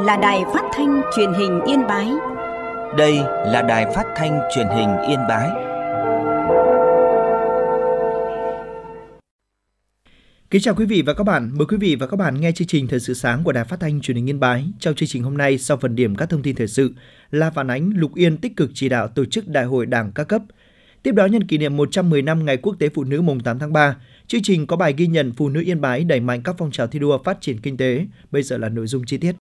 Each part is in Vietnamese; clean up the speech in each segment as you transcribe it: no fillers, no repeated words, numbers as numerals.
là Đài Phát thanh Truyền hình Yên Bái. Đây là Đài Phát thanh Truyền hình Yên Bái. Kính chào quý vị và các bạn. Mời quý vị và các bạn nghe chương trình Thời sự sáng của Đài Phát thanh Truyền hình Yên Bái. Trong chương trình hôm nay, sau phần điểm các thông tin thời sự là phản ánh Lục Yên tích cực chỉ đạo tổ chức Đại hội Đảng các cấp. Tiếp đó, nhân kỷ niệm 110 năm Ngày Quốc tế Phụ nữ mùng 8 tháng 3, chương trình có bài ghi nhận phụ nữ Yên Bái đẩy mạnh các phong trào thi đua phát triển kinh tế. Bây giờ là nội dung chi tiết.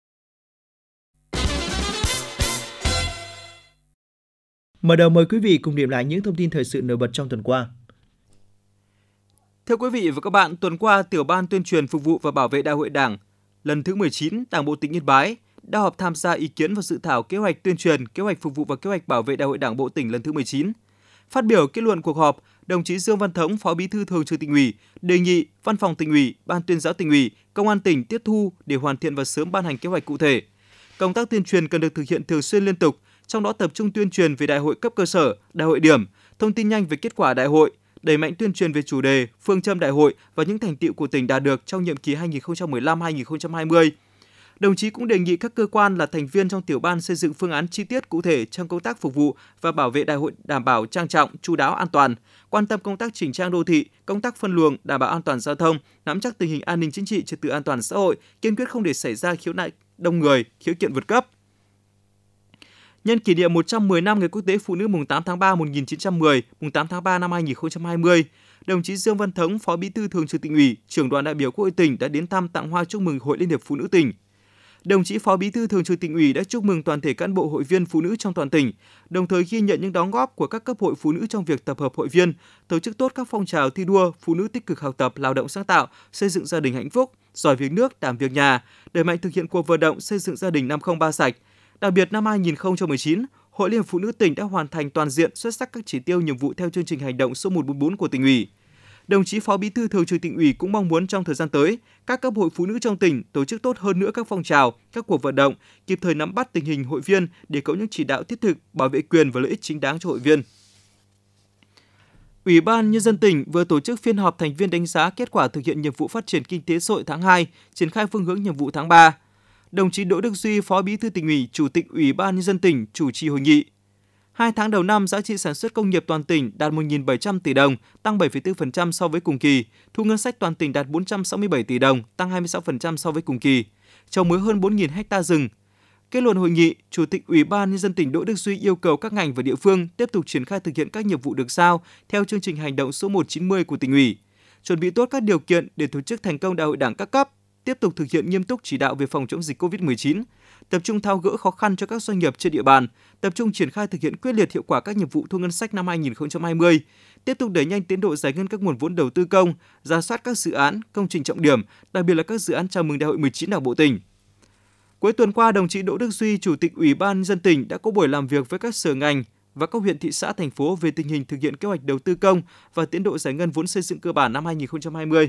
Mở đầu mời quý vị cùng điểm lại những thông tin thời sự nổi bật trong tuần qua. Thưa quý vị và các bạn, tuần qua, Tiểu ban Tuyên truyền phục vụ và bảo vệ Đại hội Đảng lần thứ 19 Đảng bộ tỉnh Yên Bái đã họp tham gia ý kiến vào dự thảo kế hoạch tuyên truyền, kế hoạch phục vụ và kế hoạch bảo vệ Đại hội Đảng bộ tỉnh lần thứ 19. Phát biểu kết luận cuộc họp, đồng chí Dương Văn Thống, Phó Bí thư Thường trực Tỉnh ủy, đề nghị Văn phòng Tỉnh ủy, Ban Tuyên giáo Tỉnh ủy, Công an tỉnh tiếp thu để hoàn thiện và sớm ban hành kế hoạch cụ thể. Công tác tuyên truyền cần được thực hiện thường xuyên liên tục, trong đó tập trung tuyên truyền về đại hội cấp cơ sở, đại hội điểm, thông tin nhanh về kết quả đại hội, đẩy mạnh tuyên truyền về chủ đề, phương châm đại hội và những thành tựu của tỉnh đạt được trong nhiệm kỳ 2015-2020. Đồng chí cũng đề nghị các cơ quan là thành viên trong tiểu ban xây dựng phương án chi tiết cụ thể trong công tác phục vụ và bảo vệ đại hội đảm bảo trang trọng, chu đáo, an toàn, quan tâm công tác chỉnh trang đô thị, công tác phân luồng, đảm bảo an toàn giao thông, nắm chắc tình hình an ninh chính trị, trật tự an toàn xã hội, kiên quyết không để xảy ra khiếu nại đông người, khiếu kiện vượt cấp. Nhân kỷ niệm 110 năm Ngày Quốc tế Phụ nữ mùng 8 tháng 3 1910, mùng 8 tháng 3 năm 2020, đồng chí Dương Văn Thống, Phó Bí thư Thường trực Tỉnh ủy, Trưởng đoàn đại biểu Quốc hội tỉnh đã đến thăm tặng hoa chúc mừng Hội Liên hiệp Phụ nữ tỉnh. Đồng chí Phó Bí thư Thường trực Tỉnh ủy đã chúc mừng toàn thể cán bộ hội viên phụ nữ trong toàn tỉnh, đồng thời ghi nhận những đóng góp của các cấp hội phụ nữ trong việc tập hợp hội viên, tổ chức tốt các phong trào thi đua phụ nữ tích cực học tập, lao động sáng tạo, xây dựng gia đình hạnh phúc, giỏi việc nước, đảm việc nhà, đẩy mạnh thực hiện cuộc vận động xây dựng gia đình 503 sạch. Đặc biệt năm 2019, Hội Liên hiệp Phụ nữ tỉnh đã hoàn thành toàn diện xuất sắc các chỉ tiêu nhiệm vụ theo chương trình hành động số 144 của Tỉnh ủy. Đồng chí Phó Bí thư Thường trực Tỉnh ủy cũng mong muốn trong thời gian tới, các cấp hội phụ nữ trong tỉnh tổ chức tốt hơn nữa các phong trào, các cuộc vận động, kịp thời nắm bắt tình hình hội viên để có những chỉ đạo thiết thực bảo vệ quyền và lợi ích chính đáng cho hội viên. Ủy ban Nhân dân tỉnh vừa tổ chức phiên họp thành viên đánh giá kết quả thực hiện nhiệm vụ phát triển kinh tế xã hội tháng 2, triển khai phương hướng nhiệm vụ tháng 3. Đồng chí Đỗ Đức Duy, Phó Bí thư Tỉnh ủy, Chủ tịch Ủy ban Nhân dân tỉnh chủ trì hội nghị. 2 tháng đầu năm, giá trị sản xuất công nghiệp toàn tỉnh đạt 1.700 tỷ đồng, tăng 7,4% so với cùng kỳ. Thu ngân sách toàn tỉnh đạt 467 tỷ đồng, tăng 26% so với cùng kỳ. Trồng mới hơn 4.000 ha rừng. Kết luận hội nghị, Chủ tịch Ủy ban Nhân dân tỉnh Đỗ Đức Duy yêu cầu các ngành và địa phương tiếp tục triển khai thực hiện các nhiệm vụ được giao theo chương trình hành động số 190 của Tỉnh ủy, chuẩn bị tốt các điều kiện để tổ chức thành công Đại hội Đảng các cấp, tiếp tục thực hiện nghiêm túc chỉ đạo về phòng chống dịch COVID-19, tập trung tháo gỡ khó khăn cho các doanh nghiệp trên địa bàn, tập trung triển khai thực hiện quyết liệt hiệu quả các nhiệm vụ thu ngân sách năm 2020, tiếp tục đẩy nhanh tiến độ giải ngân các nguồn vốn đầu tư công, rà soát các dự án, công trình trọng điểm, đặc biệt là các dự án chào mừng Đại hội 19 Đảng bộ tỉnh. Cuối tuần qua, đồng chí Đỗ Đức Duy, Chủ tịch Ủy ban Nhân dân tỉnh đã có buổi làm việc với các sở ngành và các huyện, thị xã, thành phố về tình hình thực hiện kế hoạch đầu tư công và tiến độ giải ngân vốn xây dựng cơ bản năm 2020.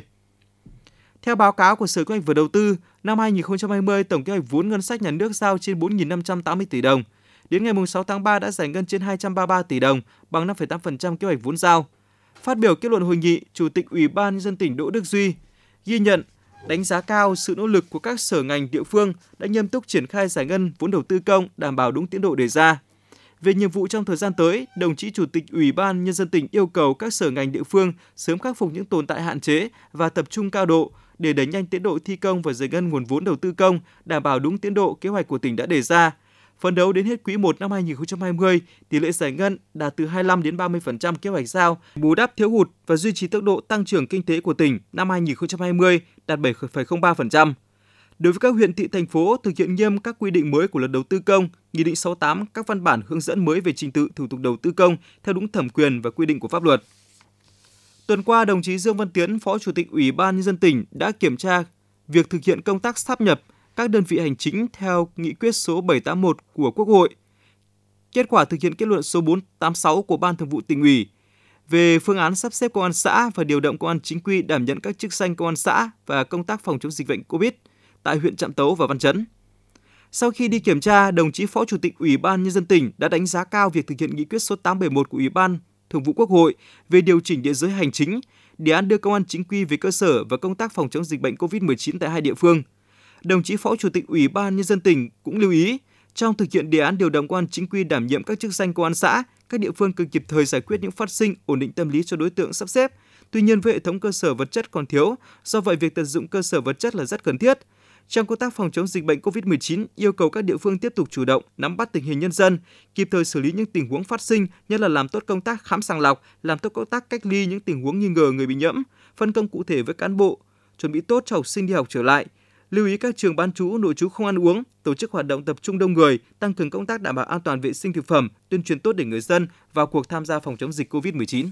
Theo báo cáo của Sở Kế hoạch và Đầu tư, năm 2020, tổng kế hoạch vốn ngân sách nhà nước giao trên 4.580 tỷ đồng. Đến ngày 6 tháng 3 đã giải ngân trên 233 tỷ đồng, bằng 5,8% kế hoạch vốn giao. Phát biểu kết luận hội nghị, Chủ tịch Ủy ban Nhân dân tỉnh Đỗ Đức Duy ghi nhận, đánh giá cao sự nỗ lực của các sở ngành địa phương đã nghiêm túc triển khai giải ngân vốn đầu tư công, đảm bảo đúng tiến độ đề ra. Về nhiệm vụ trong thời gian tới, đồng chí Chủ tịch Ủy ban Nhân dân tỉnh yêu cầu các sở ngành địa phương sớm khắc phục những tồn tại hạn chế và tập trung cao độ để đẩy nhanh tiến độ thi công và giải ngân nguồn vốn đầu tư công, đảm bảo đúng tiến độ kế hoạch của tỉnh đã đề ra. Phấn đấu đến hết quý 1 năm 2020, tỷ lệ giải ngân đạt từ 25 đến 30% kế hoạch giao, bù đắp thiếu hụt và duy trì tốc độ tăng trưởng kinh tế của tỉnh năm 2020 đạt 7,03%. Đối với các huyện, thị, thành phố thực hiện nghiêm các quy định mới của Luật Đầu tư công, Nghị định 68, các văn bản hướng dẫn mới về trình tự thủ tục đầu tư công theo đúng thẩm quyền và quy định của pháp luật. Tuần qua, đồng chí Dương Văn Tiến, Phó Chủ tịch Ủy ban Nhân dân tỉnh đã kiểm tra việc thực hiện công tác sáp nhập các đơn vị hành chính theo nghị quyết số 781 của Quốc hội. Kết quả thực hiện kết luận số 486 của Ban Thường vụ Tỉnh ủy về phương án sắp xếp công an xã và điều động công an chính quy đảm nhận các chức danh công an xã và công tác phòng chống dịch bệnh COVID tại huyện Trạm Tấu và Văn Chấn. Sau khi đi kiểm tra, đồng chí Phó Chủ tịch Ủy ban Nhân dân tỉnh đã đánh giá cao việc thực hiện nghị quyết số 871 của Ủy ban Thường vụ Quốc hội về điều chỉnh địa giới hành chính, đề án đưa công an chính quy về cơ sở và công tác phòng chống dịch bệnh COVID-19 tại hai địa phương. Đồng chí Phó Chủ tịch Ủy ban Nhân dân tỉnh cũng lưu ý, trong thực hiện đề án điều động công an chính quy đảm nhiệm các chức danh công an xã, các địa phương cần kịp thời giải quyết những phát sinh, ổn định tâm lý cho đối tượng sắp xếp. Tuy nhiên, với hệ thống cơ sở vật chất còn thiếu, do vậy việc tận dụng cơ sở vật chất là rất cần thiết. Trong công tác phòng chống dịch bệnh COVID-19, yêu cầu các địa phương tiếp tục chủ động nắm bắt tình hình nhân dân, kịp thời xử lý những tình huống phát sinh, nhất là làm tốt công tác khám sàng lọc, làm tốt công tác cách ly những tình huống nghi ngờ người bị nhiễm, phân công cụ thể với cán bộ, chuẩn bị tốt cho học sinh đi học trở lại. Lưu ý các trường bán trú, nội trú không ăn uống, tổ chức hoạt động tập trung đông người, tăng cường công tác đảm bảo an toàn vệ sinh thực phẩm, tuyên truyền tốt để người dân vào cuộc tham gia phòng chống dịch COVID-19.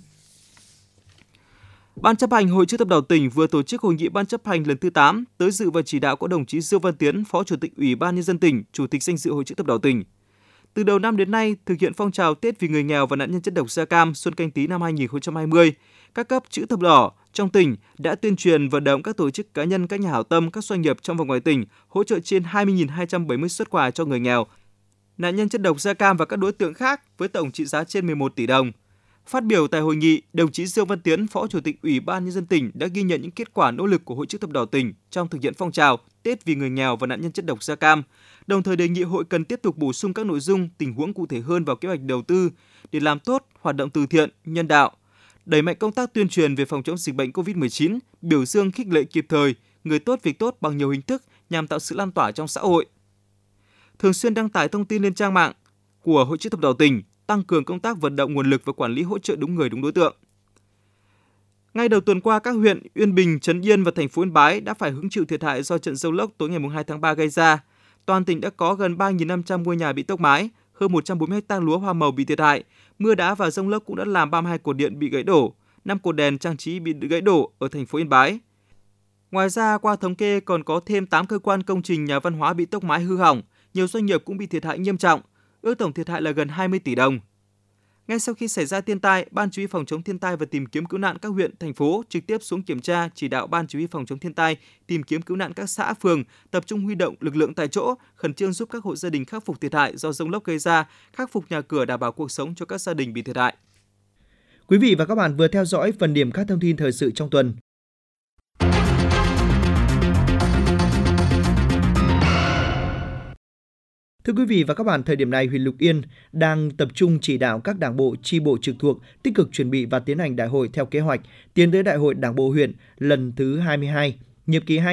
Ban chấp hành Hội Chữ thập đỏ tỉnh vừa tổ chức hội nghị ban chấp hành lần thứ 8, tới dự và chỉ đạo có đồng chí Dương Văn Tiến, Phó Chủ tịch Ủy ban Nhân dân tỉnh, Chủ tịch danh dự Hội Chữ thập đỏ tỉnh. Từ đầu năm đến nay, thực hiện phong trào Tết vì người nghèo và nạn nhân chất độc da cam Xuân Canh Tý năm 2020, các cấp Chữ thập đỏ trong tỉnh đã tuyên truyền vận động các tổ chức cá nhân, các nhà hảo tâm, các doanh nghiệp trong và ngoài tỉnh hỗ trợ trên 20.270 suất quà cho người nghèo, nạn nhân chất độc da cam và các đối tượng khác với tổng trị giá trên 11 tỷ đồng. Phát biểu tại hội nghị, đồng chí Dương Văn Tiến, Phó Chủ tịch Ủy ban Nhân dân tỉnh đã ghi nhận những kết quả nỗ lực của Hội Chữ thập đỏ tỉnh trong thực hiện phong trào Tết vì người nghèo và nạn nhân chất độc da cam, đồng thời đề nghị hội cần tiếp tục bổ sung các nội dung, tình huống cụ thể hơn vào kế hoạch đầu tư để làm tốt hoạt động từ thiện, nhân đạo, đẩy mạnh công tác tuyên truyền về phòng chống dịch bệnh COVID-19, biểu dương khích lệ kịp thời người tốt việc tốt bằng nhiều hình thức nhằm tạo sự lan tỏa trong xã hội. Thường xuyên đăng tải thông tin lên trang mạng của Hội Chữ thập đỏ tỉnh, tăng cường công tác vận động nguồn lực và quản lý hỗ trợ đúng người đúng đối tượng. Ngay đầu tuần qua, các huyện Uyên Bình, Trấn Yên và thành phố Yên Bái đã phải hứng chịu thiệt hại do trận dông lốc tối ngày 2 tháng 3 gây ra. Toàn tỉnh đã có gần 3.500 ngôi nhà bị tốc mái, hơn 140 ha lúa hoa màu bị thiệt hại. Mưa đá và dông lốc cũng đã làm 32 cột điện bị gãy đổ, 5 cột đèn trang trí bị gãy đổ ở thành phố Yên Bái. Ngoài ra, qua thống kê còn có thêm 8 cơ quan công trình nhà văn hóa bị tốc mái hư hỏng, nhiều doanh nghiệp cũng bị thiệt hại nghiêm trọng, ước tổng thiệt hại là gần 20 tỷ đồng. Ngay sau khi xảy ra thiên tai, Ban Chỉ huy phòng chống thiên tai và tìm kiếm cứu nạn các huyện, thành phố trực tiếp xuống kiểm tra, chỉ đạo Ban Chỉ huy phòng chống thiên tai, tìm kiếm cứu nạn các xã, phường tập trung huy động lực lượng tại chỗ, khẩn trương giúp các hộ gia đình khắc phục thiệt hại do dông lốc gây ra, khắc phục nhà cửa đảm bảo cuộc sống cho các gia đình bị thiệt hại. Quý vị và các bạn vừa theo dõi phần điểm các thông tin thời sự trong tuần. Thưa quý vị và các bạn, thời điểm này huyện Lục Yên đang tập trung chỉ đạo các đảng bộ, chi bộ trực thuộc tích cực chuẩn bị và tiến hành đại hội theo kế hoạch, tiến tới đại hội Đảng bộ huyện lần thứ 22, nhiệm kỳ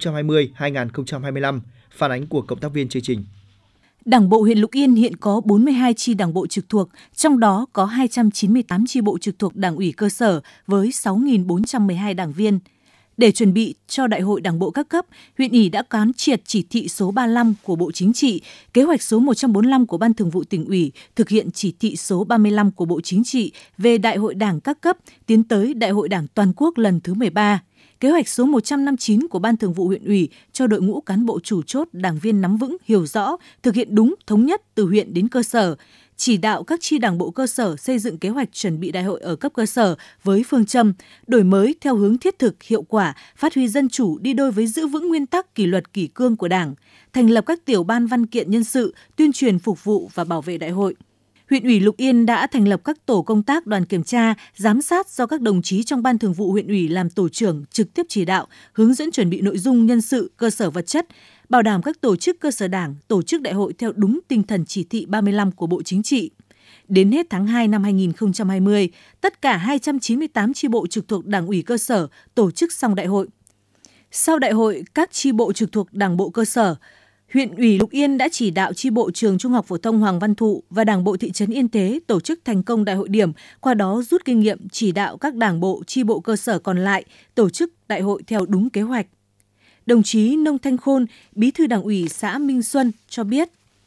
2020-2025. Phản ánh của cộng tác viên chương trình. Đảng bộ huyện Lục Yên hiện có 42 chi đảng bộ trực thuộc, trong đó có 298 chi bộ trực thuộc Đảng ủy cơ sở với 6.412 đảng viên. Để chuẩn bị cho Đại hội Đảng bộ các cấp, huyện ủy đã quán triệt chỉ thị số 35 của Bộ Chính trị, kế hoạch số 145 của Ban Thường vụ Tỉnh ủy, thực hiện chỉ thị số 35 của Bộ Chính trị về Đại hội Đảng các cấp, tiến tới Đại hội Đảng toàn quốc lần thứ 13. Kế hoạch số 159 của Ban Thường vụ huyện ủy cho đội ngũ cán bộ chủ chốt, đảng viên nắm vững, hiểu rõ, thực hiện đúng, thống nhất từ huyện đến cơ sở. Chỉ đạo các chi đảng bộ cơ sở xây dựng kế hoạch chuẩn bị đại hội ở cấp cơ sở với phương châm đổi mới theo hướng thiết thực, hiệu quả, phát huy dân chủ đi đôi với giữ vững nguyên tắc kỷ luật kỷ cương của Đảng, thành lập các tiểu ban văn kiện nhân sự, tuyên truyền phục vụ và bảo vệ đại hội. Huyện ủy Lục Yên đã thành lập các tổ công tác đoàn kiểm tra, giám sát do các đồng chí trong Ban Thường vụ huyện ủy làm tổ trưởng trực tiếp chỉ đạo, hướng dẫn chuẩn bị nội dung nhân sự, cơ sở vật chất, bảo đảm các tổ chức cơ sở đảng tổ chức đại hội theo đúng tinh thần chỉ thị 35 của Bộ Chính trị. Đến hết tháng 2 năm 2020, tất cả 298 chi bộ trực thuộc Đảng ủy cơ sở tổ chức xong đại hội. Sau đại hội, các chi bộ trực thuộc Đảng bộ cơ sở, huyện ủy Lục Yên đã chỉ đạo chi bộ trường Trung học phổ thông Hoàng Văn Thụ và Đảng bộ thị trấn Yên Thế tổ chức thành công đại hội điểm, qua đó rút kinh nghiệm chỉ đạo các đảng bộ, chi bộ cơ sở còn lại tổ chức đại hội theo đúng kế hoạch. Đồng chí Nông Thanh Khôn, Bí thư Đảng ủy xã Minh Xuân cho biết.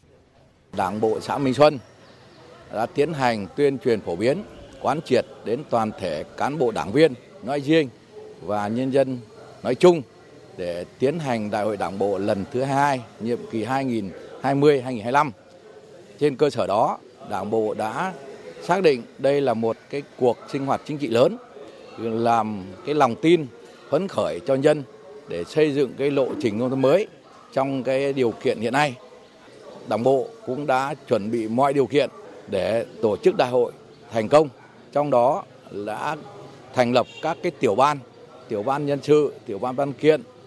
Đảng bộ xã Minh Xuân đã tiến hành tuyên truyền phổ biến, quán triệt đến toàn thể cán bộ đảng viên nói riêng và nhân dân nói chung để tiến hành đại hội Đảng bộ lần thứ 2, nhiệm kỳ 2020-2025. Trên cơ sở đó, Đảng bộ đã xác định đây là một cái cuộc sinh hoạt chính trị lớn, làm cái lòng tin phấn khởi cho nhân để xây dựng cái lộ trình nông thôn mới trong cái điều kiện hiện nay. Đảng bộ cũng đã chuẩn bị mọi điều kiện để tổ chức đại hội thành công, trong đó đã thành lập các cái tiểu ban nhân sự, tiểu ban văn kiện,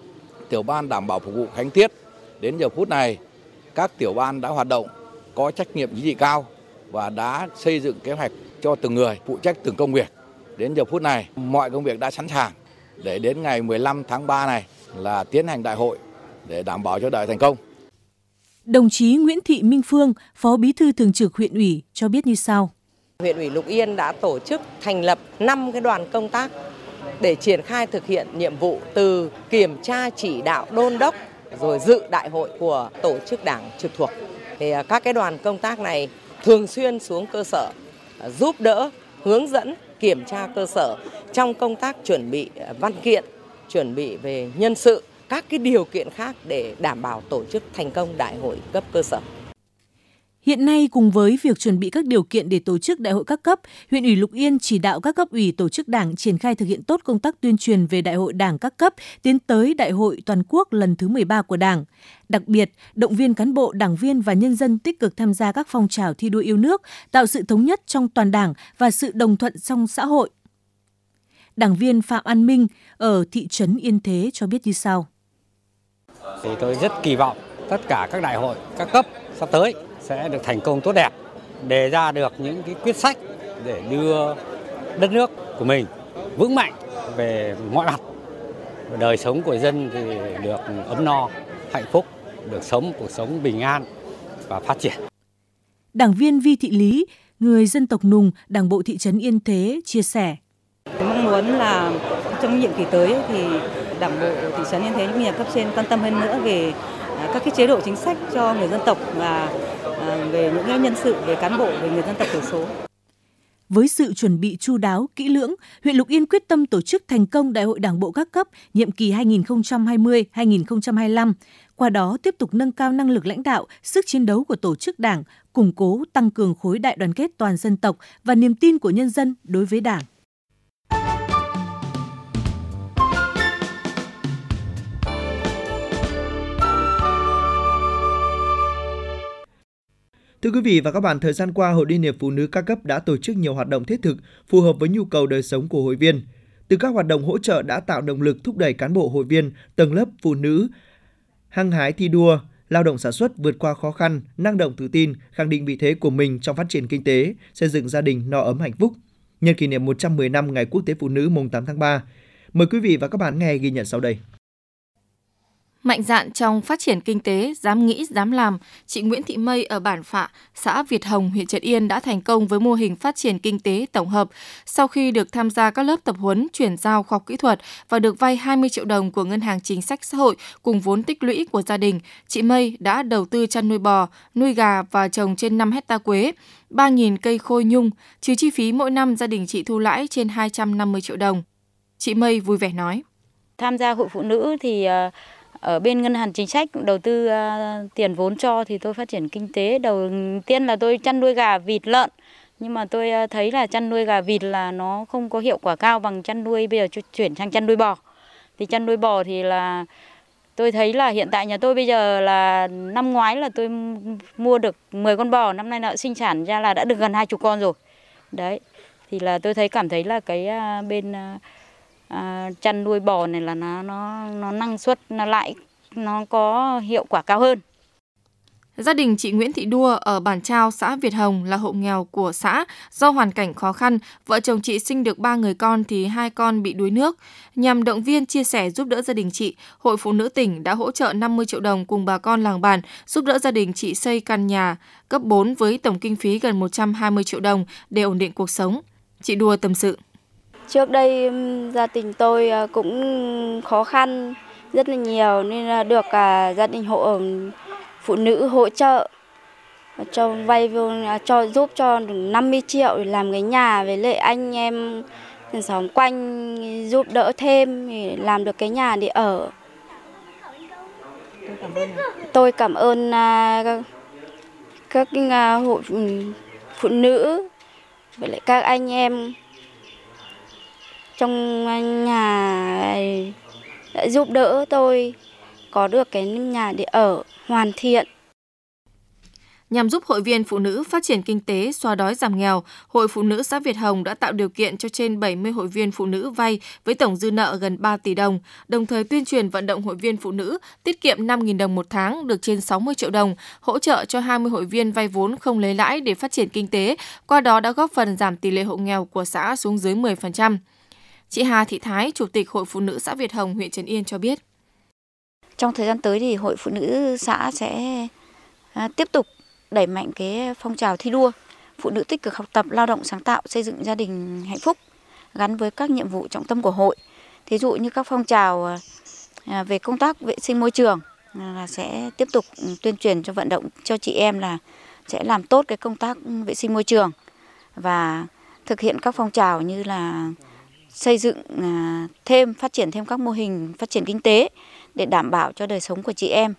tiểu ban đảm bảo phục vụ khánh tiết. Đến giờ phút này, các tiểu ban đã hoạt động có trách nhiệm chính trị cao và đã xây dựng kế hoạch cho từng người phụ trách từng công việc. Đến giờ phút này, mọi công việc đã sẵn sàng để đến ngày 15 tháng 3 này là tiến hành đại hội để đảm bảo cho đại hội thành công. Đồng chí Nguyễn Thị Minh Phương, Phó Bí thư Thường trực huyện ủy cho biết như sau. Huyện ủy Lục Yên đã tổ chức thành lập 5 cái đoàn công tác để triển khai thực hiện nhiệm vụ từ kiểm tra chỉ đạo đôn đốc rồi dự đại hội của tổ chức đảng trực thuộc. Thì các cái đoàn công tác này thường xuyên xuống cơ sở giúp đỡ, hướng dẫn, kiểm tra cơ sở trong công tác chuẩn bị văn kiện, chuẩn bị về nhân sự, các cái điều kiện khác để đảm bảo tổ chức thành công đại hội cấp cơ sở. Hiện nay, cùng với việc chuẩn bị các điều kiện để tổ chức đại hội các cấp, huyện ủy Lục Yên chỉ đạo các cấp ủy tổ chức đảng triển khai thực hiện tốt công tác tuyên truyền về đại hội đảng các cấp tiến tới đại hội toàn quốc lần thứ 13 của đảng. Đặc biệt, động viên cán bộ, đảng viên và nhân dân tích cực tham gia các phong trào thi đua yêu nước, tạo sự thống nhất trong toàn đảng và sự đồng thuận trong xã hội. Đảng viên Phạm An Minh ở thị trấn Yên Thế cho biết như sau. Thì tôi rất kỳ vọng tất cả các đại hội các cấp sắp tới sẽ được thành công tốt đẹp, đề ra được những cái quyết sách để đưa đất nước của mình vững mạnh về mọi mặt. Đời sống của dân thì được ấm no, hạnh phúc, được sống cuộc sống bình an và phát triển. Đảng viên Vi Thị Lý, người dân tộc Nùng, Đảng bộ thị trấn Yên Thế chia sẻ. Mong muốn là trong nhiệm kỳ tới thì Đảng bộ thị trấn Yên Thế cũng như cấp trên quan tâm hơn nữa về các cái chế độ chính sách cho người dân tộc và về những nhân sự, về cán bộ, về người dân tộc thiểu số. Với sự chuẩn bị chu đáo, kỹ lưỡng, huyện Lục Yên quyết tâm tổ chức thành công Đại hội Đảng bộ các cấp nhiệm kỳ 2020-2025, qua đó tiếp tục nâng cao năng lực lãnh đạo, sức chiến đấu của tổ chức Đảng, củng cố, tăng cường khối đại đoàn kết toàn dân tộc và niềm tin của nhân dân đối với Đảng. Thưa quý vị và các bạn, thời gian qua, Hội Liên hiệp Phụ nữ các cấp đã tổ chức nhiều hoạt động thiết thực phù hợp với nhu cầu đời sống của hội viên. Từ các hoạt động hỗ trợ đã tạo động lực thúc đẩy cán bộ hội viên, tầng lớp phụ nữ hăng hái thi đua, lao động sản xuất vượt qua khó khăn, năng động tự tin, khẳng định vị thế của mình trong phát triển kinh tế, xây dựng gia đình no ấm hạnh phúc. Nhân kỷ niệm 110 năm Ngày Quốc tế Phụ nữ mùng 8 tháng 3, mời quý vị và các bạn nghe ghi nhận sau đây. Mạnh dạn trong phát triển kinh tế, dám nghĩ, dám làm, chị Nguyễn Thị Mây ở bản Phạ, xã Việt Hồng, huyện Trấn Yên đã thành công với mô hình phát triển kinh tế tổng hợp sau khi được tham gia các lớp tập huấn chuyển giao khoa học kỹ thuật và được vay 20 triệu đồng của Ngân hàng Chính sách Xã hội cùng vốn tích lũy của gia đình. Chị Mây đã đầu tư chăn nuôi bò, nuôi gà và trồng trên 5 hectare quế, 3.000 cây khôi nhung, trừ chi phí mỗi năm gia đình chị thu lãi trên 250 triệu đồng. Chị Mây vui vẻ nói. Tham gia hội phụ nữ thì ở bên Ngân hàng Chính sách đầu tư tiền vốn cho thì tôi phát triển kinh tế. Đầu tiên là tôi chăn nuôi gà, vịt, lợn. Nhưng mà tôi thấy là chăn nuôi gà, vịt là nó không có hiệu quả cao bằng chăn nuôi, bây giờ chuyển sang chăn nuôi bò. Thì chăn nuôi bò thì là tôi thấy là hiện tại nhà tôi bây giờ là năm ngoái là tôi mua được 10 con bò, năm nay nó sinh sản ra là đã được gần 20 con rồi. Đấy, thì là tôi cảm thấy là cái bên chăn nuôi bò này là nó năng suất, nó có hiệu quả cao hơn. Gia đình chị Nguyễn Thị Đua ở bản Trao, xã Việt Hồng là hộ nghèo của xã. Do hoàn cảnh khó khăn, vợ chồng chị sinh được 3 người con thì 2 con bị đuối nước. Nhằm động viên, chia sẻ, giúp đỡ gia đình chị, Hội Phụ nữ tỉnh đã hỗ trợ 50 triệu đồng cùng bà con làng bản giúp đỡ gia đình chị xây căn nhà cấp 4 với tổng kinh phí gần 120 triệu đồng để ổn định cuộc sống. Chị Đua tâm sự. Trước đây gia đình tôi cũng khó khăn rất là nhiều nên là được cả gia đình hộ phụ nữ hỗ trợ cho vay cho giúp cho 50 triệu để làm cái nhà, với lại anh em xóm quanh giúp đỡ thêm để làm được cái nhà để ở. Tôi cảm ơn các hội phụ nữ với lại các anh em trong nhà đã giúp đỡ tôi có được cái nhà để ở hoàn thiện. Nhằm giúp hội viên phụ nữ phát triển kinh tế, xóa đói giảm nghèo, Hội Phụ nữ xã Việt Hồng đã tạo điều kiện cho trên 70 hội viên phụ nữ vay với tổng dư nợ gần 3 tỷ đồng, đồng thời tuyên truyền vận động hội viên phụ nữ tiết kiệm 5.000 đồng một tháng được trên 60 triệu đồng, hỗ trợ cho 20 hội viên vay vốn không lấy lãi để phát triển kinh tế, qua đó đã góp phần giảm tỷ lệ hộ nghèo của xã xuống dưới 10%. Chị Hà Thị Thái, Chủ tịch Hội Phụ nữ xã Việt Hồng, huyện Trấn Yên cho biết. Trong thời gian tới thì Hội Phụ nữ xã sẽ tiếp tục đẩy mạnh cái phong trào thi đua, phụ nữ tích cực học tập, lao động sáng tạo, xây dựng gia đình hạnh phúc gắn với các nhiệm vụ trọng tâm của hội. Thí dụ như các phong trào về công tác vệ sinh môi trường là sẽ tiếp tục tuyên truyền cho vận động cho chị em là sẽ làm tốt cái công tác vệ sinh môi trường và thực hiện các phong trào như là xây dựng phát triển thêm các mô hình phát triển kinh tế để đảm bảo cho đời sống của chị em.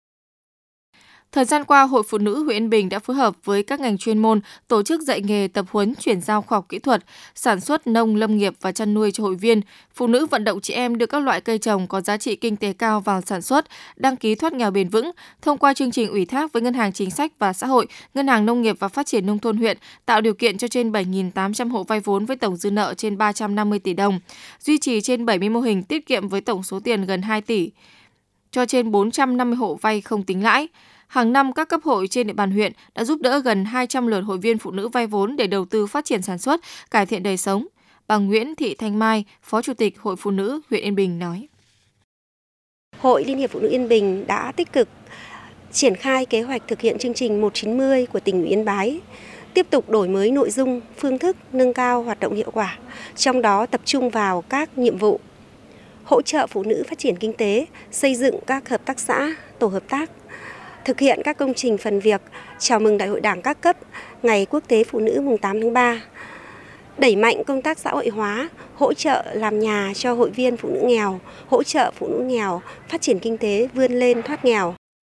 Thời gian qua, Hội Phụ nữ huyện Yên Bình đã phối hợp với các ngành chuyên môn tổ chức dạy nghề, tập huấn, chuyển giao khoa học kỹ thuật, sản xuất nông lâm nghiệp và chăn nuôi cho hội viên. Phụ nữ vận động chị em đưa các loại cây trồng có giá trị kinh tế cao vào sản xuất, đăng ký thoát nghèo bền vững. Thông qua chương trình ủy thác với Ngân hàng Chính sách và Xã hội, Ngân hàng Nông nghiệp và Phát triển Nông thôn huyện tạo điều kiện cho trên 7.800 hộ vay vốn với tổng dư nợ trên 350 tỷ đồng, duy trì trên 70 mô hình tiết kiệm với tổng số tiền gần 2 tỷ, cho trên 450 hộ vay không tính lãi. Hàng năm, các cấp hội trên địa bàn huyện đã giúp đỡ gần 200 lượt hội viên phụ nữ vay vốn để đầu tư phát triển sản xuất, cải thiện đời sống. Bà Nguyễn Thị Thanh Mai, Phó Chủ tịch Hội Phụ nữ huyện Yên Bình nói. Hội Liên hiệp Phụ nữ Yên Bình đã tích cực triển khai kế hoạch thực hiện chương trình 190 của tỉnh ủy Yên Bái, tiếp tục đổi mới nội dung, phương thức, nâng cao hoạt động hiệu quả, trong đó tập trung vào các nhiệm vụ hỗ trợ phụ nữ phát triển kinh tế, xây dựng các hợp tác xã, tổ hợp tác, thực hiện các công trình phần việc chào mừng Đại hội Đảng các cấp, Ngày Quốc tế Phụ nữ mùng 8 tháng 3, đẩy mạnh công tác xã hội hóa, hỗ trợ làm nhà cho hội viên phụ nữ nghèo, hỗ trợ phụ nữ nghèo phát triển kinh tế vươn lên thoát nghèo.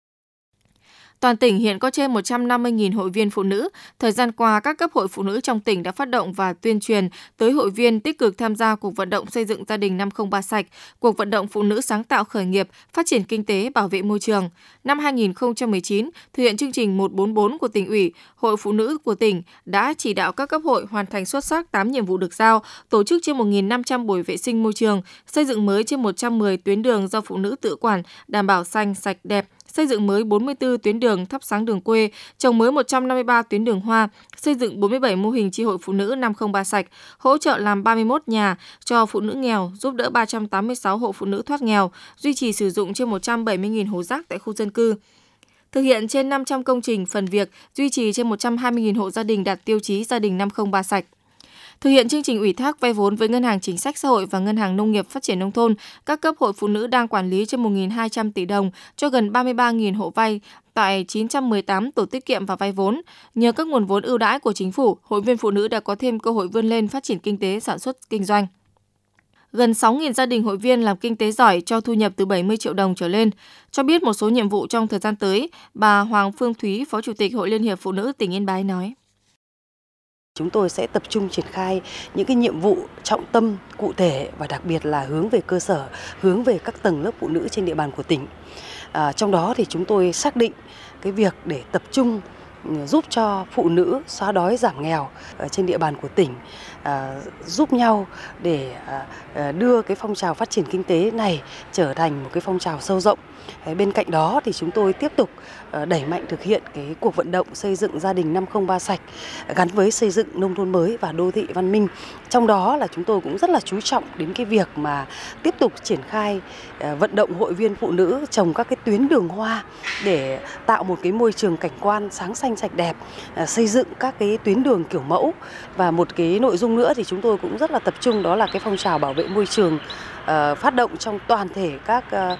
Toàn tỉnh hiện có trên 150.000 hội viên phụ nữ. Thời gian qua, các cấp hội phụ nữ trong tỉnh đã phát động và tuyên truyền tới hội viên tích cực tham gia cuộc vận động xây dựng gia đình 503 sạch, cuộc vận động phụ nữ sáng tạo khởi nghiệp, phát triển kinh tế, bảo vệ môi trường. Năm 2019, thực hiện chương trình 144 của tỉnh ủy, Hội Phụ nữ của tỉnh đã chỉ đạo các cấp hội hoàn thành xuất sắc 8 nhiệm vụ được giao, tổ chức trên 1.500 buổi vệ sinh môi trường, xây dựng mới trên 110 tuyến đường do phụ nữ tự quản, đảm bảo xanh, sạch, đẹp, xây dựng mới 44 tuyến đường thắp sáng đường quê, trồng mới 153 tuyến đường hoa, xây dựng 47 mô hình chi hội phụ nữ 503 sạch, hỗ trợ làm 31 nhà cho phụ nữ nghèo, giúp đỡ 386 hộ phụ nữ thoát nghèo, duy trì sử dụng trên 170.000 hố rác tại khu dân cư. Thực hiện trên 500 công trình phần việc, duy trì trên 120.000 hộ gia đình đạt tiêu chí gia đình 503 sạch. Thực hiện chương trình ủy thác vay vốn với Ngân hàng Chính sách Xã hội và Ngân hàng Nông nghiệp Phát triển Nông thôn, các cấp hội phụ nữ đang quản lý trên 1.200 tỷ đồng cho gần 33.000 hộ vay tại 918 tổ tiết kiệm và vay vốn. Nhờ các nguồn vốn ưu đãi của chính phủ, hội viên phụ nữ đã có thêm cơ hội vươn lên phát triển kinh tế, sản xuất, kinh doanh. Gần 6.000 gia đình hội viên làm kinh tế giỏi cho thu nhập từ 70 triệu đồng trở lên. Cho biết một số nhiệm vụ trong thời gian tới, bà Hoàng Phương Thúy, Phó Chủ tịch Hội Liên hiệp Phụ nữ tỉnh Yên Bái nói. Chúng tôi sẽ tập trung triển khai những cái nhiệm vụ trọng tâm cụ thể và đặc biệt là hướng về cơ sở, hướng về các tầng lớp phụ nữ trên địa bàn của tỉnh. Trong đó thì chúng tôi xác định cái việc để tập trung giúp cho phụ nữ xóa đói giảm nghèo trên địa bàn của tỉnh, giúp nhau để đưa cái phong trào phát triển kinh tế này trở thành một cái phong trào sâu rộng. Bên cạnh đó thì chúng tôi tiếp tục đẩy mạnh thực hiện cái cuộc vận động xây dựng gia đình 503 sạch gắn với xây dựng nông thôn mới và đô thị văn minh. Trong đó là chúng tôi cũng rất là chú trọng đến cái việc mà tiếp tục triển khai vận động hội viên phụ nữ trồng các cái tuyến đường hoa để tạo một cái môi trường cảnh quan sáng xanh sạch đẹp, xây dựng các cái tuyến đường kiểu mẫu. Và một cái nội dung nữa thì chúng tôi cũng rất là tập trung, đó là cái phong trào bảo vệ môi trường phát động trong toàn thể các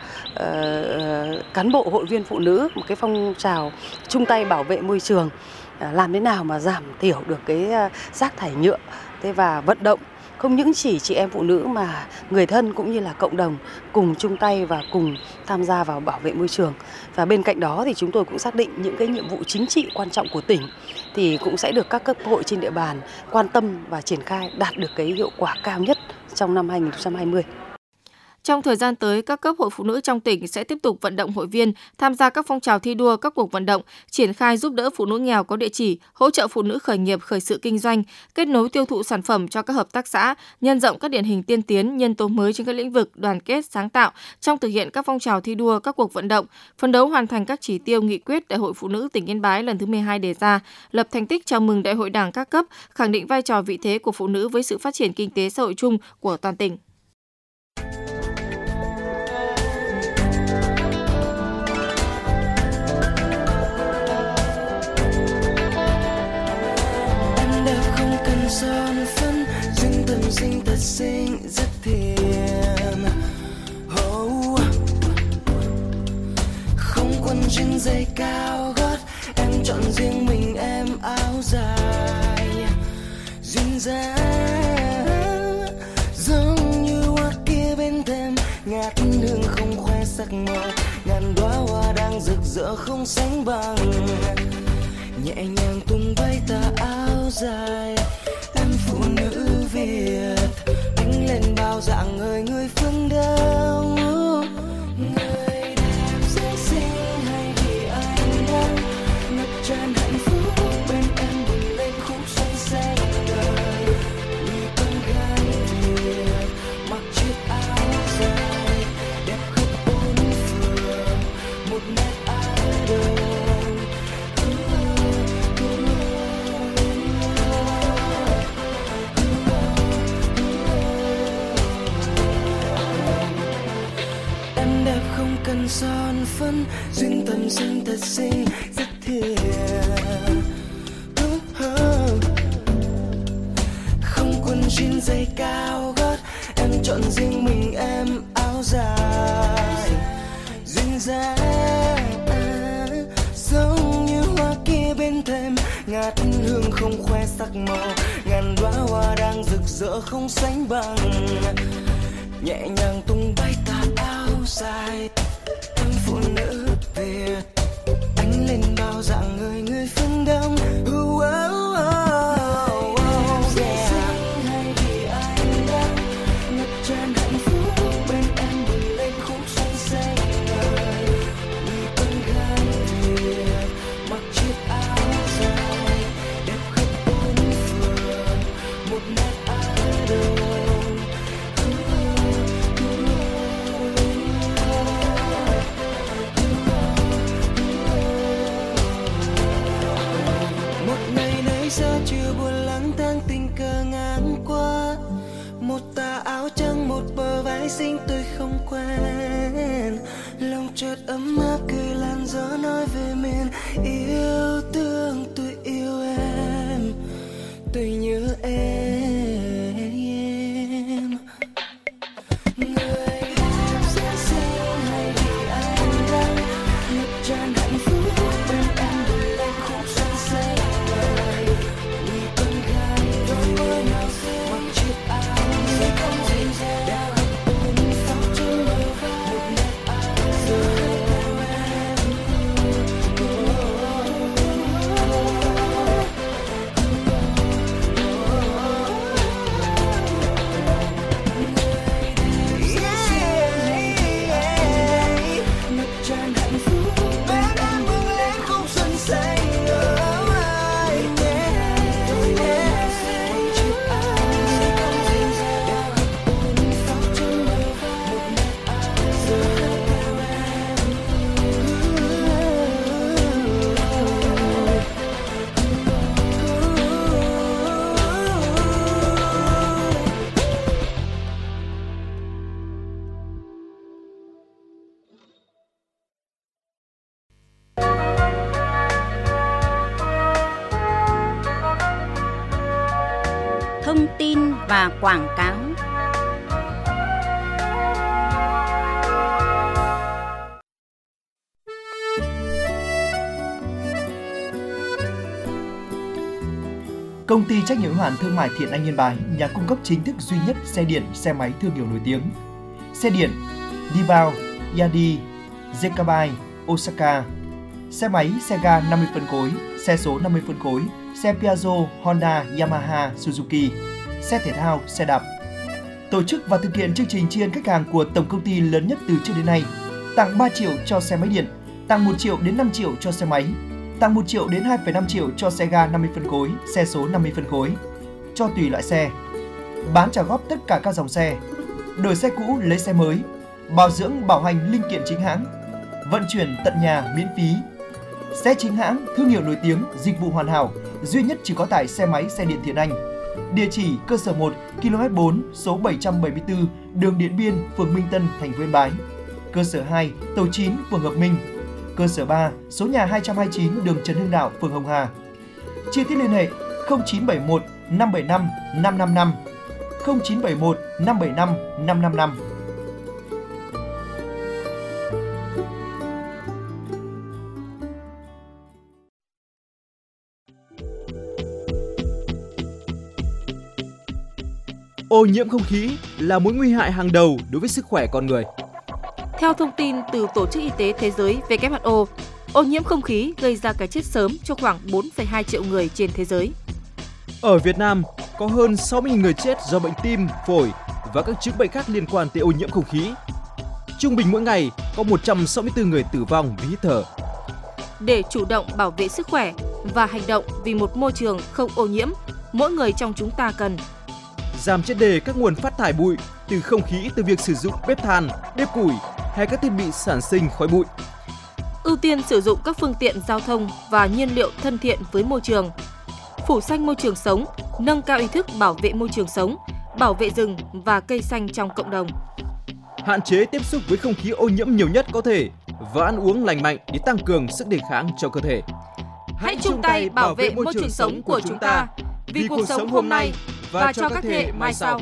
cán bộ hội viên phụ nữ, một cái phong trào chung tay bảo vệ môi trường, làm thế nào mà giảm thiểu được cái rác thải nhựa, và vận động không những chỉ chị em phụ nữ mà người thân cũng như là cộng đồng cùng chung tay và cùng tham gia vào bảo vệ môi trường. Và bên cạnh đó thì chúng tôi cũng xác định những cái nhiệm vụ chính trị quan trọng của tỉnh thì cũng sẽ được các cấp hội trên địa bàn quan tâm và triển khai đạt được cái hiệu quả cao nhất trong năm 2020. Trong thời gian tới, các cấp hội phụ nữ trong tỉnh sẽ tiếp tục vận động hội viên tham gia các phong trào thi đua, các cuộc vận động, triển khai giúp đỡ phụ nữ nghèo có địa chỉ, hỗ trợ phụ nữ khởi nghiệp, khởi sự kinh doanh, kết nối tiêu thụ sản phẩm cho các hợp tác xã, nhân rộng các điển hình tiên tiến, nhân tố mới trên các lĩnh vực đoàn kết, sáng tạo trong thực hiện các phong trào thi đua, các cuộc vận động, phấn đấu hoàn thành các chỉ tiêu nghị quyết Đại hội Phụ nữ tỉnh Yên Bái lần thứ 12 đề ra, lập thành tích chào mừng Đại hội Đảng các cấp, khẳng định vai trò vị thế của phụ nữ với sự phát triển kinh tế xã hội chung của toàn tỉnh. Son phấn duyên tâm sinh thật xinh rất thiện, không quần jean giày cao gót, em chọn riêng mình em áo dài duyên dáng giống như hoa kia bên thềm, ngát hương không khoe sắc màu, ngàn đóa hoa đang rực rỡ không sánh bằng, nhẹ nhàng tung bay tà áo dài. Phụ nữ Việt đánh lên bao dạng người phương Đông, người đẹp dễ xinh hay vì anh đang ngập tràn hạnh phúc bên em bừng lên khúc xuân xanh đời. Người con gái Việt mặc chiếc áo dài đẹp khắp bốn phường, một nét áo đời. Cần son phấn duyên tâm sinh thật xinh rất thiện, không quần jean giày cao gót, em chọn riêng mình em áo dài duyên dáng giống như hoa kia bên thềm, ngát hương không khoe sắc màu, ngàn đóa hoa đang rực rỡ không sánh bằng, nhẹ nhàng tung bay tà áo dài. Phụ nữ Việt đánh lên bao dạng người phương Đông, hay vì anh đang ngập tràn hạnh phúc bên em bừng lên khúc xuân xanh đời. Người con gái Việt mặc chiếc áo dài đẹp khắp bốn phường, một nét áo đời. Sao chưa buồn lang thang tình cờ ngang qua, một tà áo trắng một bờ vai xinh tôi không quen, lòng chợt ấm áp cười làn gió nói về miền yêu thương. Tôi yêu em, tôi nhớ em. Người đẹp dễ xinh hay vì anh đang ngập tràn hạnh phúc bên em bừng lên khúc xuân xanh. Thông tin và quảng cáo. Công ty trách nhiệm hữu hạn thương mại Thiện Anh Yên Bái, nhà cung cấp chính thức duy nhất xe điện, xe máy thương hiệu nổi tiếng. Xe điện Dibao, Yadi, Zekabai, Osaka. Xe máy, xe ga 50 phân khối, xe số 50 phân khối, xe Piaggio, Honda, Yamaha, Suzuki. Xe thể thao, xe đạp. tổ chức và thực hiện chương trình tri ân khách hàng của tổng công ty lớn nhất từ trước đến nay, tặng 3 triệu cho xe máy điện, tặng 1 triệu đến 5 triệu cho xe máy, tặng 1 triệu đến 2,5 triệu cho xe ga 50 phân khối, xe số 50 phân khối, cho tùy loại xe, bán trả góp tất cả các dòng xe, đổi xe cũ lấy xe mới, bảo dưỡng bảo hành linh kiện chính hãng, vận chuyển tận nhà miễn phí. Xe chính hãng, thương hiệu nổi tiếng, dịch vụ hoàn hảo, duy nhất chỉ có tại xe máy xe điện Thiện Anh. Địa chỉ cơ sở 1, km 4, số 774, đường Điện Biên, phường Minh Tân, thành phố Yên Bái. Cơ sở 2, tổ 9, phường Hợp Minh. Cơ sở 3, số nhà 229, đường Trần Hưng Đạo, phường Hồng Hà. Chi tiết liên hệ 0971 575 555, 0971 575 555. Ô nhiễm không khí là mối nguy hại hàng đầu đối với sức khỏe con người. Theo thông tin từ Tổ chức Y tế Thế giới WHO, ô nhiễm không khí gây ra cái chết sớm cho khoảng 4,2 triệu người trên thế giới. Ở Việt Nam, có hơn 60.000 người chết do bệnh tim, phổi và các chứng bệnh khác liên quan tới ô nhiễm không khí. Trung bình mỗi ngày có 164 người tử vong vì hít thở. Để chủ động bảo vệ sức khỏe và hành động vì một môi trường không ô nhiễm, mỗi người trong chúng ta cần giảm triệt để các nguồn phát thải bụi từ không khí từ việc sử dụng bếp than, bếp củi hay các thiết bị sản sinh khói bụi. Ưu tiên sử dụng các phương tiện giao thông và nhiên liệu thân thiện với môi trường. Phủ xanh môi trường sống, nâng cao ý thức bảo vệ môi trường sống, bảo vệ rừng và cây xanh trong cộng đồng. Hạn chế tiếp xúc với không khí ô nhiễm nhiều nhất có thể và ăn uống lành mạnh để tăng cường sức đề kháng cho cơ thể. Hãy chung tay bảo vệ môi trường sống của chúng ta vì cuộc sống hôm nay và cho các thế hệ mai sau.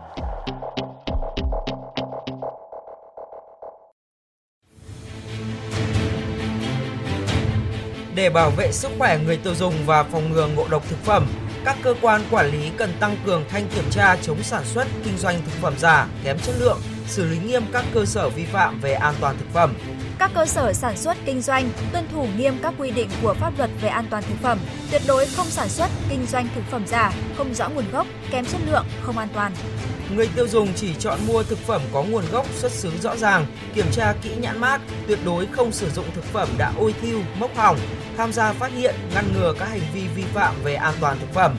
Để bảo vệ sức khỏe người tiêu dùng và phòng ngừa ngộ độc thực phẩm, các cơ quan quản lý cần tăng cường thanh kiểm tra chống sản xuất, kinh doanh thực phẩm giả, kém chất lượng, xử lý nghiêm các cơ sở vi phạm về an toàn thực phẩm. Các cơ sở sản xuất kinh doanh tuân thủ nghiêm các quy định của pháp luật về an toàn thực phẩm, tuyệt đối không sản xuất, kinh doanh thực phẩm giả, không rõ nguồn gốc, kém chất lượng, không an toàn. Người tiêu dùng chỉ chọn mua thực phẩm có nguồn gốc xuất xứ rõ ràng, kiểm tra kỹ nhãn mác, tuyệt đối không sử dụng thực phẩm đã ôi thiu, mốc hỏng, tham gia phát hiện, ngăn ngừa các hành vi vi phạm về an toàn thực phẩm.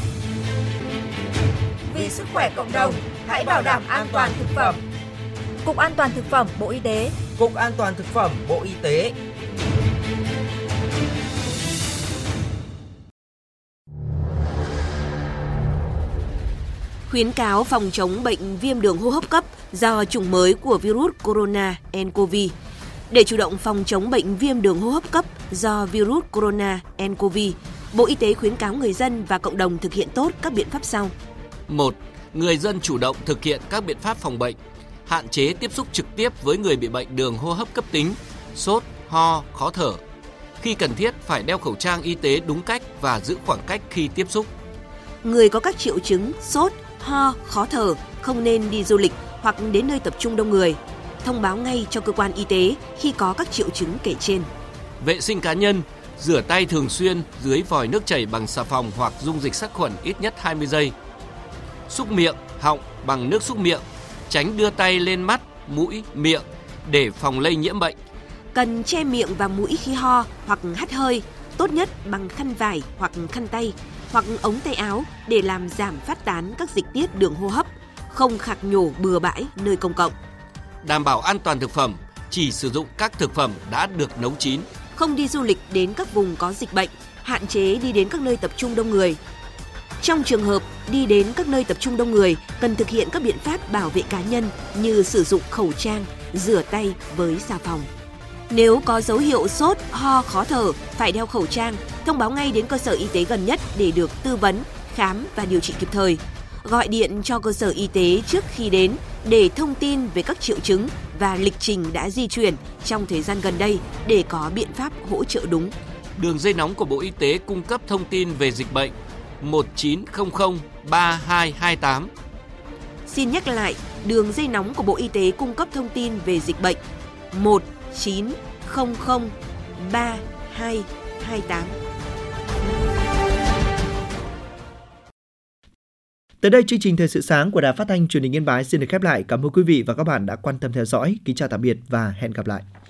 Vì sức khỏe cộng đồng, hãy bảo đảm an toàn thực phẩm. Cục An toàn thực phẩm Bộ Y tế. Cục An toàn thực phẩm Bộ Y tế. Khuyến cáo phòng chống bệnh viêm đường hô hấp cấp do chủng mới của virus corona nCoV. Để chủ động phòng chống bệnh viêm đường hô hấp cấp do virus corona nCoV, Bộ Y tế khuyến cáo người dân và cộng đồng thực hiện tốt các biện pháp sau. 1. Người dân chủ động thực hiện các biện pháp phòng bệnh, hạn chế tiếp xúc trực tiếp với người bị bệnh đường hô hấp cấp tính, sốt, ho, khó thở. Khi cần thiết phải đeo khẩu trang y tế đúng cách và giữ khoảng cách khi tiếp xúc. Người có các triệu chứng sốt, ho, khó thở không nên đi du lịch hoặc đến nơi tập trung đông người. Thông báo ngay cho cơ quan y tế khi có các triệu chứng kể trên. Vệ sinh cá nhân, rửa tay thường xuyên dưới vòi nước chảy bằng xà phòng hoặc dung dịch sát khuẩn ít nhất 20 giây. Xúc miệng, họng bằng nước xúc miệng, tránh đưa tay lên mắt, mũi, miệng để phòng lây nhiễm bệnh. Cần che miệng và mũi khi ho hoặc hắt hơi, tốt nhất bằng khăn vải hoặc khăn tay hoặc ống tay áo để làm giảm phát tán các dịch tiết đường hô hấp, không khạc nhổ bừa bãi nơi công cộng. Đảm bảo an toàn thực phẩm, chỉ sử dụng các thực phẩm đã được nấu chín. Không đi du lịch đến các vùng có dịch bệnh, hạn chế đi đến các nơi tập trung đông người. Trong trường hợp đi đến các nơi tập trung đông người, cần thực hiện các biện pháp bảo vệ cá nhân như sử dụng khẩu trang, rửa tay với xà phòng. Nếu có dấu hiệu sốt, ho, khó thở, phải đeo khẩu trang, thông báo ngay đến cơ sở y tế gần nhất để được tư vấn, khám và điều trị kịp thời. Gọi điện cho cơ sở y tế trước khi đến để thông tin về các triệu chứng và lịch trình đã di chuyển trong thời gian gần đây để có biện pháp hỗ trợ đúng. Đường dây nóng của Bộ Y tế cung cấp thông tin về dịch bệnh 1900 3228. Xin nhắc lại, đường dây nóng của Bộ Y tế cung cấp thông tin về dịch bệnh 1900 3228. Tới đây chương trình Thời sự sáng của Đài Phát thanh Truyền hình Yên Bái xin được khép lại. Cảm ơn quý vị và các bạn đã quan tâm theo dõi. Kính chào tạm biệt và hẹn gặp lại.